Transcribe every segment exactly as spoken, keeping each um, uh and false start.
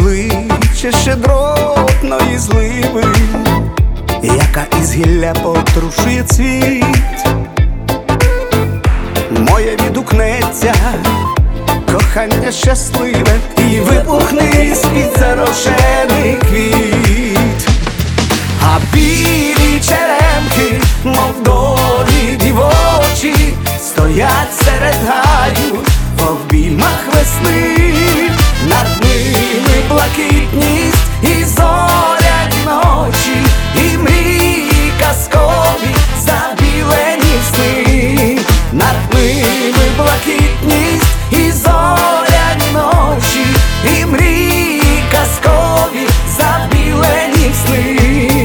кличе щедротної зливи, яка із гілля потрушує цвіт. Моє відгукнеться кохання щасливе, і випухне з-під зарошений квіт. А білі черемки, мов долі дівочі, стоять серед гаю в обіймах весни. Над ними блакитність і зоряні ночі, і мрії казкові забілені сни. Над ними блакитність і зоряні ночі, і мрії казкові забілені сни.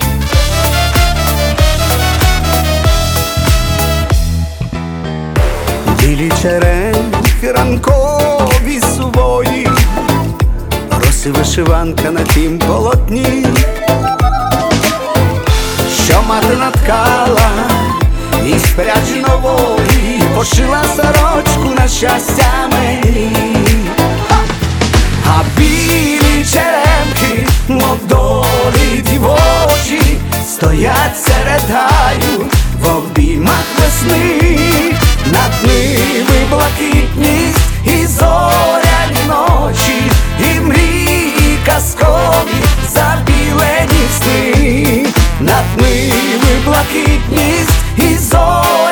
Білі черенки ранкові сувої, роси вишиванка на тім полотні, що мати наткала із пряжі нової, пошила сорочку на щастя мені. А білі черемки, мов долі дівочі, стоять серед гаю в обіймах весни. Над ними блакитність і зоряні ночі, і мрії казкові забілені сни. Над ними блакитність і зоряні